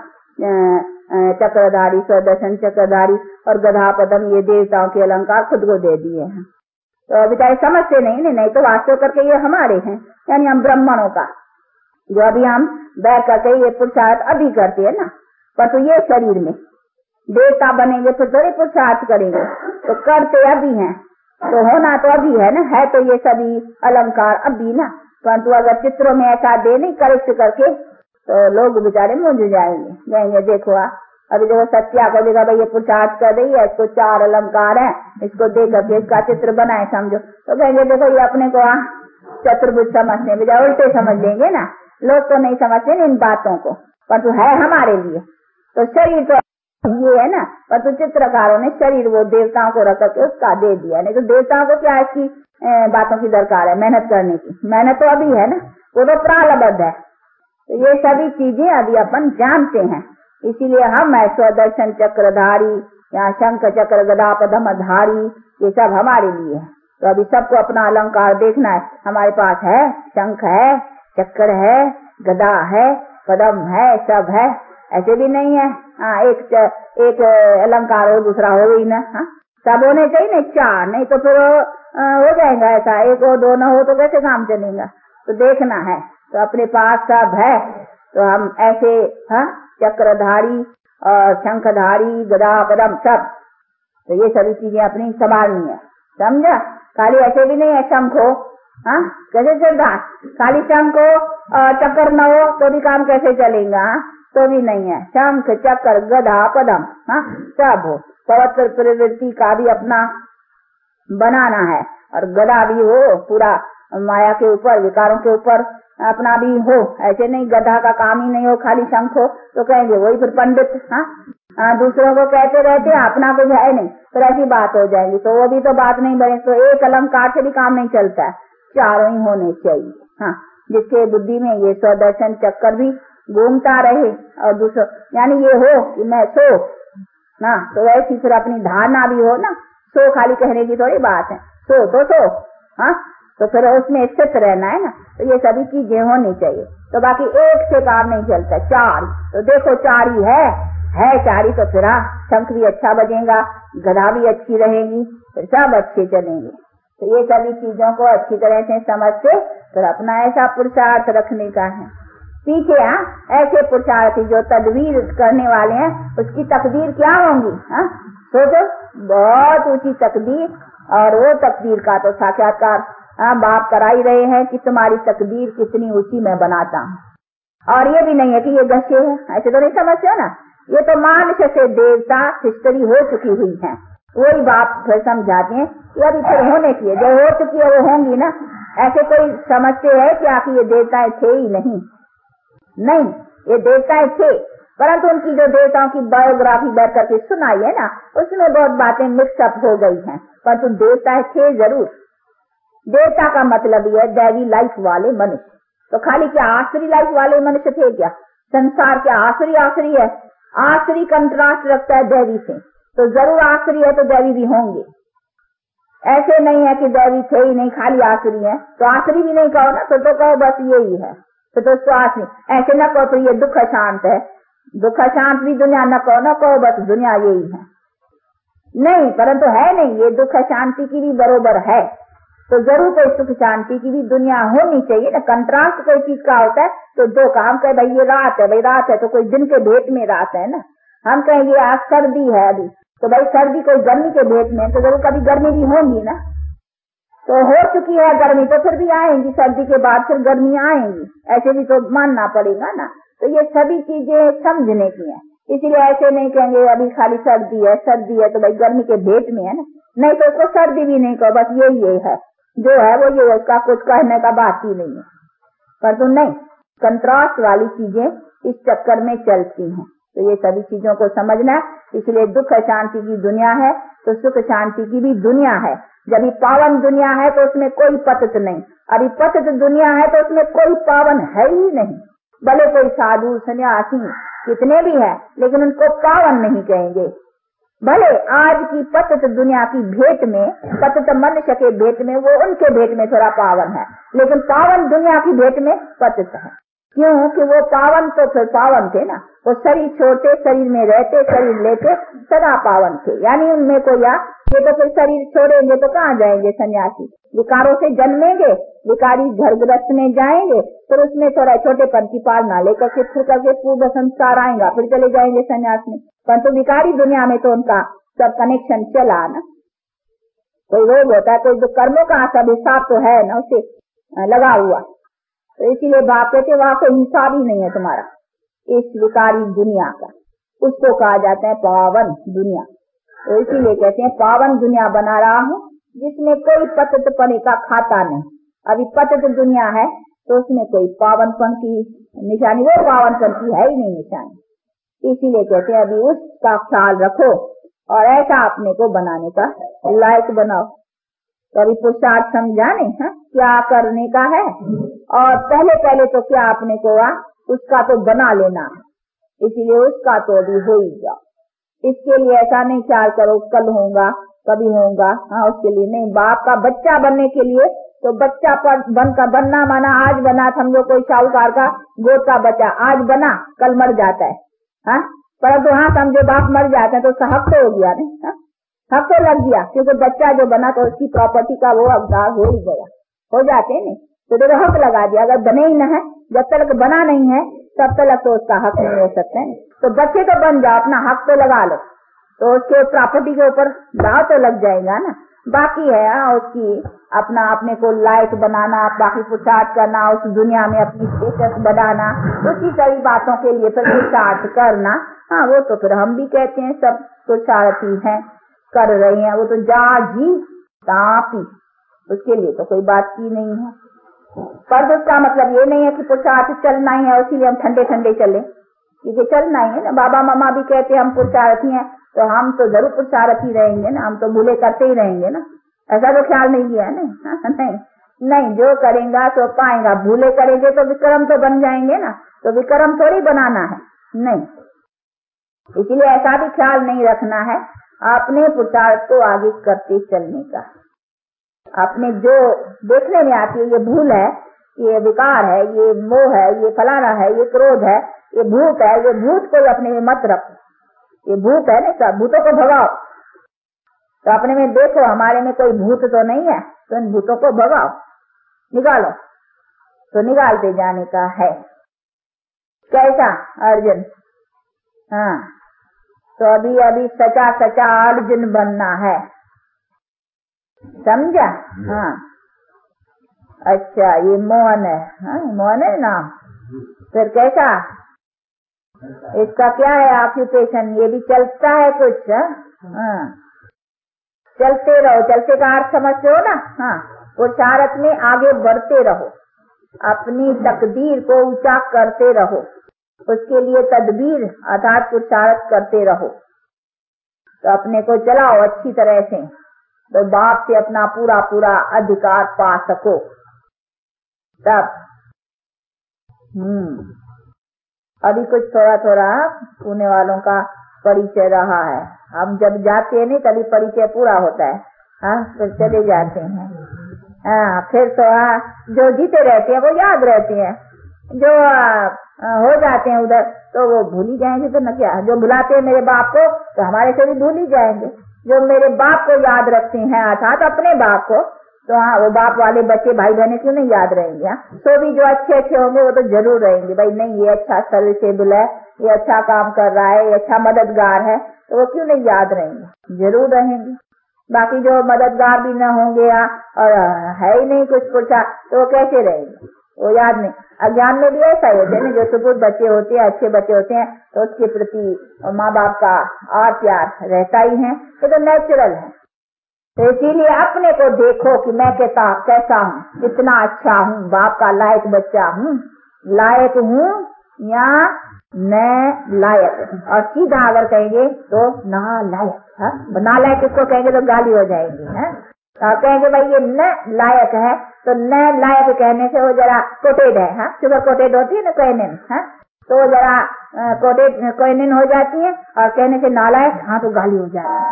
चक्रधारी स्वदर्शन चक्रधारी और गदा पद्म ये देवताओं के अलंकार खुद को दे दिए हैं। तो बेचारे समझते नहीं तो वास्तव करके ये हमारे हैं, यानी हम ब्राह्मणों का जो अभी हम बैठ करके ये पुरुषार्थ अभी करते हैं ना, पर तो ये शरीर में देवता बनेंगे फिर थोड़े पुरुषार्थ करेंगे, तो करते अभी हैं, तो होना तो अभी है ना, है तो ये सभी अलंकार अभी ना। परंतु अगर चित्रों में ऐसा दे नहीं करेक्ट करके तो लोग बेचारे मुझ जाएंगे, कहेंगे देखो अभी देखो सत्या को देखा भाई ये पुरुषार्थ कर रही है, इसको 4 अलंकार है, इसको दे करके इसका चित्र बनाए समझो, तो कहेंगे देखो ये अपने को चतुर्भुज समझने बजाय उल्टे समझ लेंगे ना। लोग तो नहीं समझते इन बातों को, परंतु है हमारे लिए। तो शरीर तो ये है ना, परंतु चित्रकारों ने शरीर वो देवताओं को रख करके उसका दे दिया, नहीं तो देवताओं को क्या इसकी बातों की दरकार है, मेहनत करने की, मेहनत तो अभी है ना, वो तो प्रारब्ध है। तो ये सभी चीजें अभी अपन जानते हैं, इसीलिए हम स्वदर्शन चक्रधारी या शंख चक्र गदा पद्म धारी ये सब हमारे लिए है। तो अभी सबको अपना अलंकार देखना है, हमारे पास है शंख है, चक्र है, गदा है, पद्म है, सब है, ऐसे भी नहीं है एक अलंकार हो दूसरा हो ही ना, सब होने चाहिए ना 4, नहीं तो फिर हो जाएगा ऐसा, 1 हो 2 न हो तो कैसे काम चलेगा। तो देखना है, तो अपने पास सब है, तो हम ऐसे चक्रधारी और शंखधारी गदा पद्म सब, तो ये सभी चीजें अपनी संभालनी है, समझा? खाली ऐसे भी नहीं है शंख हो, कैसे चलता, खाली शंख हो और चक्कर न हो तो भी काम कैसे चलेगा, तो भी नहीं है। शंख चक्र गदा पद्म सब हो, पवित्र प्रवृत्ति का भी अपना बनाना है, और गदा भी हो पूरा माया के ऊपर विकारों के ऊपर अपना भी हो, ऐसे नहीं गधा का काम ही नहीं हो, खाली शंख हो तो कहेंगे वही फिर पंडित दूसरों को कहते रहते अपना कुछ है नहीं, फिर ऐसी बात हो जाएगी, तो वो भी तो बात नहीं बने। तो एक अलंकार से भी काम नहीं चलता है, 4 ही होने चाहिए, जिसके बुद्धि में ये स्वदर्शन चक्कर भी घूमता रहे, और दूसरा यानी ये हो कि मैं सो ना, तो वैसी फिर अपनी धारणा भी हो ना, सो खाली कहने की थोड़ी बात है, सो तो सो, तो फिर उसमें स्थित रहना है ना, तो ये सभी चीजें होनी चाहिए। तो बाकी एक से काम नहीं चलता, 4, तो देखो 4 ही है 4 ही, तो फिर शंख भी अच्छा बजेगा, गदा भी अच्छी रहेगी, फिर सब अच्छे चलेंगे। तो ये सभी चीजों को अच्छी तरह से समझते फिर अपना ऐसा पुरुषार्थ रखने का है। पीछे ऐसे पुरुषार्थी जो तदबीर करने वाले हैं उसकी तकदीर क्या होंगी, सोचो, बहुत ऊंची तकदीर, और वो तकदीर का तो साक्षात्कार बाप करा ही रहे हैं कि तुम्हारी तकदीर कितनी ऊंची मैं बनाता हूँ। और ये भी नहीं है कि ये गशे है, ऐसे तो नहीं समझते हो ना, ये तो मानुष से देवता हिस्ट्री हो चुकी हुई है, वही बाप फिर समझाते हैं कि अभी फिर होने की है, जो हो चुकी है वो होंगी ना। ऐसे कोई समझते है कि आखिर ये देवताएं थे ही नहीं, ये देवताएं थे, परंतु उनकी जो देवताओं की बायोग्राफी बैठ करके सुनाई है ना, उसमें बहुत बातें मिक्सअप हो गई हैं, परंतु देवताएं थे जरूर। देवता का मतलब यह दैवी लाइफ वाले मनुष्य, तो खाली क्या आसुरी लाइफ वाले मनुष्य थे क्या? संसार क्या आसुरी आसुरी है? आसुरी कंट्रास्ट रखता है दैवी से, तो जरूर आसुरी है तो दैवी भी होंगे। ऐसे नहीं है कि दैवी थे ही नहीं, खाली आसुरी है। तो आसुरी भी नहीं कहो ना, तो कहो बस यही है, तो उसको आसुरी ऐसे न कहो, तो ये दुख शांत है, दुख शांत भी दुनिया न कहो बस दुनिया यही है। नहीं, परंतु है नहीं, ये दुख शांति की भी बरोबर है, तो जरूर कोई सुख शांति की भी दुनिया होनी चाहिए ना। कंट्रास्ट कोई चीज का होता है तो दो काम कहे भाई ये रात है, भाई रात है तो कोई दिन के भेंट में रात है ना। हम कहें ये आज सर्दी है अभी, तो भाई सर्दी कोई गर्मी के भेंट में, तो जरूर कभी गर्मी भी होंगी ना। तो हो चुकी है गर्मी तो फिर भी आएंगी, सर्दी के बाद फिर गर्मी आएंगी, ऐसे भी तो मानना पड़ेगा ना। तो ये सभी चीजें समझने की है, इसीलिए ऐसे नहीं कहेंगे अभी खाली सर्दी है तो भाई गर्मी के भेंट में है ना। नहीं तो उसको सर्दी भी नहीं कहो, बस यही है जो है वो ये, उसका कुछ कहने का बात ही नहीं है। पर तो नहीं, कंट्रास्ट वाली चीजें इस चक्कर में चलती हैं, तो ये सभी चीजों को समझना है। इसलिए दुख शांति की दुनिया है तो सुख शांति की भी दुनिया है। जब ये पावन दुनिया है तो उसमें कोई पतित नहीं, अभी पतित दुनिया है तो उसमें कोई पावन है ही नहीं। भले कोई साधु सन्यासी कितने भी है, लेकिन उनको पावन नहीं कहेंगे। भले आज की पतित दुनिया की भेंट में, पतित मनुष्य के भेंट में, वो उनके भेंट में थोड़ा पावन है, लेकिन पावन दुनिया की भेंट में पतित है। क्यों कि वो पावन तो फिर पावन थे ना, वो शरीर छोड़ते, शरीर में रहते, शरीर लेते, सदा पावन थे। यानी उनमें को या ये तो फिर शरीर छोड़ेंगे तो कहाँ जाएंगे सन्यासी? विकारों से जन्मेंगे, विकारी घर गृहस्थ में जाएंगे, फिर उसमें थोड़ा छोटेपन की पालना लेकर के फिर करके पूर्व संस्कार आएगा, फिर चले जाएंगे सन्यास में। परंतु विकारी दुनिया में तो उनका सब कनेक्शन चला ना। कोई रोग होता है, कोई जो कर्मों का सब हिसाब तो है ना उसे लगा हुआ, तो इसीलिए बाप कहते वहां कोई हिसाब ही नहीं है तुम्हारा इस विकारी दुनिया का। उसको कहा जाता है पावन दुनिया। तो इसीलिए कहते हैं पावन दुनिया बना रहा हूँ जिसमें कोई पतित पने का खाता नहीं। अभी पतित दुनिया है तो उसमें कोई पावनपन की निशानी, वो पावनपन की है ही नहीं निशानी। इसीलिए कहते हैं अभी उसका ख्याल रखो और ऐसा अपने को बनाने का लायक बनाओ। तो अभी पुरुषार्थ समझाने क्या करने का है, और पहले तो क्या अपने को उसका तो बना लेना है, इसीलिए उसका तो अभी हो ही जाओ। इसके लिए ऐसा नहीं ख्याल करो कल होगा कभी होगा, उसके लिए नहीं। बाप का बच्चा बनने के लिए तो बच्चा बनना माना आज बना, समझो कोई साहूकार का गोद का बच्चा आज बना, कल मर जाता है, परंतु समझो बाप मर जाते हैं तो उसका हक तो हो गया नहीं, हक तो लग गया, क्योंकि बच्चा जो बना तो उसकी प्रॉपर्टी का वो हकदार हो ही गया, हो जाते नहीं। तो देखो हक लगा दिया, अगर बने ही न है, जब तक बना नहीं है तब तक तो उसका हक नहीं हो सकता है। तो बच्चे तो बन जाओ, अपना हक तो लगा लो, तो उसके प्रॉपर्टी के ऊपर दाव तो लग जाएगा ना। बाकी है उसकी अपना अपने को लायक बनाना, बाकी पुरुषार्थ करना, उस दुनिया में अपनी स्टेटस बढ़ाना, उसी सारी बातों के लिए फिर पुरुषार्थ करना। वो तो फिर हम भी कहते हैं सब पुरुषार्थी हैं, कर रहे हैं, वो तो जा जी तापी, उसके लिए तो कोई बात की नहीं है। पर उसका मतलब ये नहीं है कि पुरुषार्थ चलना ही है इसीलिए हम ठंडे ठंडे चले, क्योंकि चलना ही है ना। बाबा मामा भी कहते हैं हम पुरुषार्थी हैं, तो हम तो जरूर पुरुषार्थी रहेंगे ना, हम तो भूले करते ही रहेंगे ना, ऐसा तो ख्याल नहीं किया है ना। नहीं, जो करेगा तो पाएगा, भूले करेंगे तो विक्रम तो बन जाएंगे ना, तो विक्रम थोड़ी बनाना है, नहीं। इसलिए ऐसा भी ख्याल नहीं रखना है, अपने पुरुषार्थ को आगे करते चलने का। अपने जो देखने में आती है ये भूल है, ये विकार है, ये मोह है, ये फलाना है, ये क्रोध है, ये भूत है, ये भूत को अपने में मत रखो, ये भूत है ना, सब भूतों को भगाओ। तो अपने में देखो हमारे में कोई भूत तो नहीं है, तो इन भूतों को भगाओ, निकालो, तो निकालते जाने का है। कैसा अर्जुन? तो अभी सचा सचा अर्जुन बनना है, समझा? अच्छा, ये मोहन है, मोहन है नाम। फिर कैसा, इसका क्या है ऑक्यूपेशन? ये भी चलता है कुछ? चलते रहो, चलते का अर्थ समझते हो ना। पुरुषार्थ में आगे बढ़ते रहो, अपनी तकदीर को ऊंचा करते रहो, उसके लिए तदबीर अर्थात पुरुषार्थ करते रहो, तो अपने को चलाओ अच्छी तरह से, तो बाप से अपना पूरा पूरा अधिकार पा सको। तब अभी कुछ थोड़ा थोड़ा पुणे वालों का परिचय रहा है। हम जब जाते हैं नहीं तभी परिचय पूरा होता है। हाँ, फिर चले जाते हैं। हाँ, फिर तो जो जीते रहते हैं वो याद रहते हैं, जो हो जाते हैं उधर तो वो भूल ही जाएंगे। तो न क्या, जो भुलाते हैं मेरे बाप को तो हमारे से भी भूल ही जाएंगे। जो मेरे बाप को याद रखते हैं अर्थात अपने बाप को, तो हाँ, वो बाप वाले बच्चे भाई बहने क्यों नहीं याद रहेंगे। तो भी जो अच्छे अच्छे होंगे वो तो जरूर रहेंगे। भाई नहीं, ये अच्छा सर्विसेबल है, ये अच्छा काम कर रहा है, ये अच्छा मददगार है, तो वो क्यों नहीं याद रहेंगे, जरूर रहेंगे। बाकी जो मददगार भी न होंगे और है ही नहीं कुछ पूछा तो वो कैसे रहेंगे, वो याद नहीं। अज्ञान में भी ऐसा ही होता है ना, जो सुपुत बच्चे होते हैं, अच्छे बच्चे होते हैं, तो उसके प्रति माँ बाप का और प्यार रहता ही है, ये तो नेचुरल है। तो इसीलिए अपने को देखो कि मैं कैसा हूँ, कितना अच्छा हूँ, बाप का लायक बच्चा हूँ, लायक हूँ या न लायक। और सीधा अगर कहेंगे तो नालायक। नालायक किसको कहेंगे तो गाली हो जाएगी है। कहेंगे भाई ये न लायक है, तो न लायक कहने से वो जरा कोटेड है। हाँ, सुबह कोटेड होती है ना क्वेनिन, हाँ, तो जरा क्वेनिन हो जाती है। और कहने से नालायक, हाँ, तो गाली हो जाती है।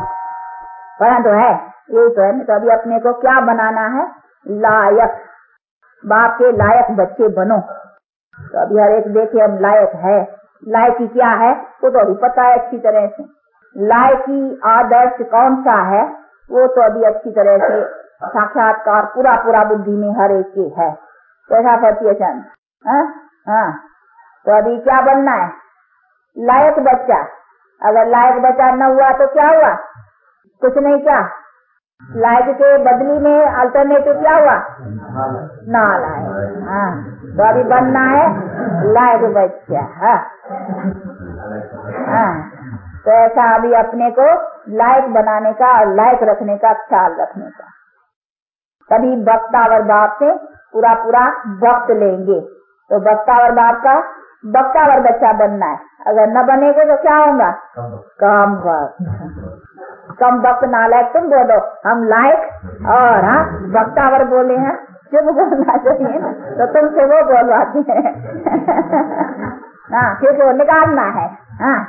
परंतु है यही तो है। तो अभी अपने को क्या बनाना है, लायक, बाप के लायक बच्चे बनो। तो अभी हर एक देखे हम लायक है। लायकी क्या है वो तो अभी पता है अच्छी तरह से। लायकी आदर्श कौन सा है वो तो अभी अच्छी तरह से साक्षात्कार पूरा पूरा बुद्धि में हर एक के है। कैसा पति चंद? हाँ, तो अभी क्या बनना है, लायक बच्चा। अगर लायक बच्चा न हुआ तो क्या हुआ, कुछ नहीं। क्या लायक के बदली में अल्टरनेटिव क्या हुआ, नालायक। हाँ, तो अभी बनना है लायक बच्चा। हाँ, तो ऐसा अभी अपने को लायक बनाने का और लायक रखने का ख्याल रखने का। तभी बख्तावर बाप से पूरा पूरा वक्त लेंगे। तो बख्तावर बाप का बख्तावर बच्चा बनना है। अगर न बनेगे तो क्या होगा, कम वक्त। कम वक्त नालायक तुम बोलो, हम लायक और हाँ बख्तावर बोले हैं, चुप बोलना चाहिए ना, तो तुमसे वो बोलवाते हैं। हाँ, क्योंकि वो निकालना है। हाँ,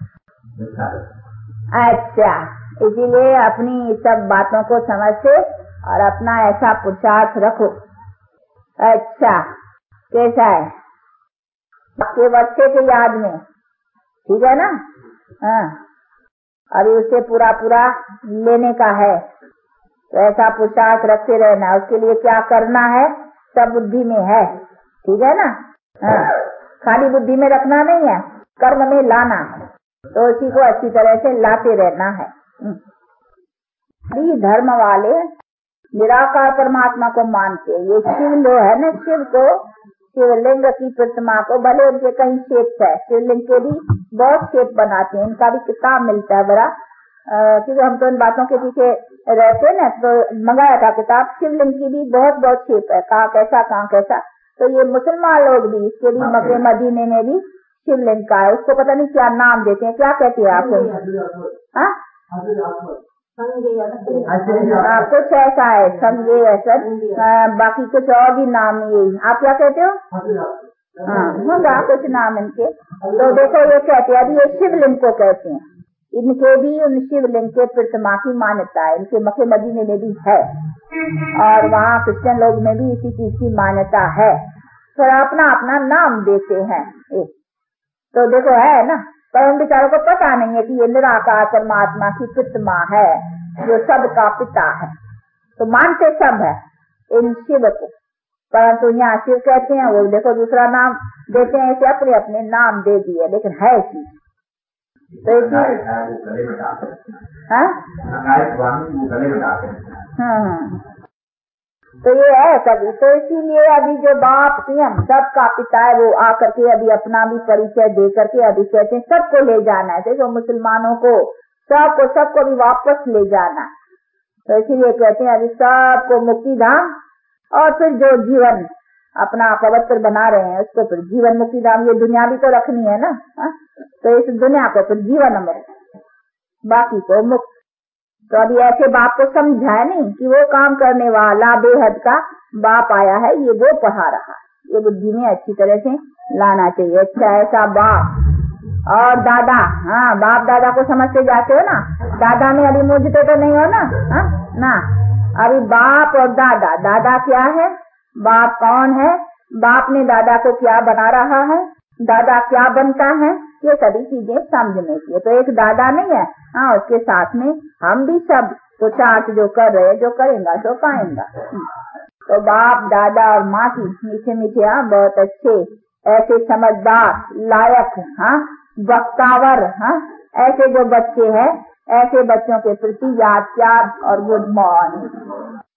अच्छा, इसीलिए अपनी सब बातों को समझते और अपना ऐसा पुरुषार्थ रखो। अच्छा, कैसा है आपके बच्चे के याद में, ठीक है ना? हाँ, अभी उसे पूरा पूरा लेने का है, तो ऐसा पुरुषार्थ रखते रहना। उसके लिए क्या करना है सब बुद्धि में है, ठीक है ना? हाँ, खाली बुद्धि में रखना नहीं है, कर्म में लाना है। तो उसी को अच्छी तरह से लाते रहना है। भी धर्म वाले निराकार परमात्मा को मानते हैं। ये शिव लो है ना, शिव को, शिवलिंग की प्रतिमा को, भले उनके कई शेप है, शिवलिंग के भी बहुत शेप बनाते हैं। इनका भी किताब मिलता है बड़ा, क्योंकि हम तो इन बातों के पीछे रहते हैं ना, तो मंगाया था किताब। शिवलिंग की भी बहुत बहुत शेप है, कहाँ कैसा कहाँ कैसा। तो ये मुसलमान लोग भी इसके भी मक्के मदीने में भी शिवलिंग का है, उसको पता नहीं क्या नाम देते हैं, क्या कहते हैं आपको? कुछ ऐसा है, संगे ऐसा, बाकी कुछ और भी नाम यही। आप क्या कहते हो? हाँ, होगा कुछ नाम इनके। तो देखो ये कहते हैं, अभी ये शिवलिंग को कहते हैं। इनके भी उन शिवलिंग के प्रतिमा की मान्यता है, इनके मक्के मदीने में भी है और वहाँ क्रिश्चियन लोग में भी इसी चीज की मान्यता है। तो अपना अपना नाम देते हैं। तो देखो है ना, पर उन बेचारों को पता नहीं है कि ये निराकार परमात्मा की प्रतिमा है जो सबका पिता है। तो मानते सब है इन शिव को, परंतु यहाँ शिव कहते हैं, वो देखो दूसरा नाम देते हैं, ऐसे अपने अपने नाम दे दिए, लेकिन है चीज। तो तो ये है कभी। तो इसीलिए अभी जो बाप स्वयं सबका पिता है, वो आकर के अभी अपना भी परिचय दे करके अभी कहते हैं सबको ले जाना है। देखो मुसलमानों को सबको भी वापस ले जाना है। तो इसीलिए कहते हैं अभी सबको मुक्ति धाम, और फिर जो जीवन अपना पवित्र बना रहे हैं उसको फिर जीवन मुक्ति धाम। ये दुनिया भी तो रखनी है ना, तो इस दुनिया को फिर जीवन अमृत, बाकी को मुक्त। तो अभी ऐसे बाप को समझाए नहीं कि वो काम करने वाला बेहद का बाप आया है, ये वो पढ़ा रहा है। ये बुद्धि में अच्छी तरह से लाना चाहिए। अच्छा, ऐसा बाप और दादा, हाँ, बाप दादा को समझते जाते हो ना, दादा में अभी मुझते तो नहीं हो ना, हाँ ना, अभी बाप और दादा। दादा क्या है, बाप कौन है, बाप ने दादा को क्या बना रहा है, दादा क्या बनता है, ये सभी चीजें समझने की। तो एक दादा नहीं है, हाँ, उसके साथ में हम भी सब पुरुषार्थ जो कर रहे, जो करेंगे तो पाएंगा। तो बाप दादा और माँ की मीठे मीठे, हाँ, बहुत अच्छे, ऐसे समझदार, लायक, हाँ, वक्तावर, हाँ, ऐसे जो बच्चे हैं, ऐसे बच्चों के प्रति याद प्यार और गुड मॉर्निंग।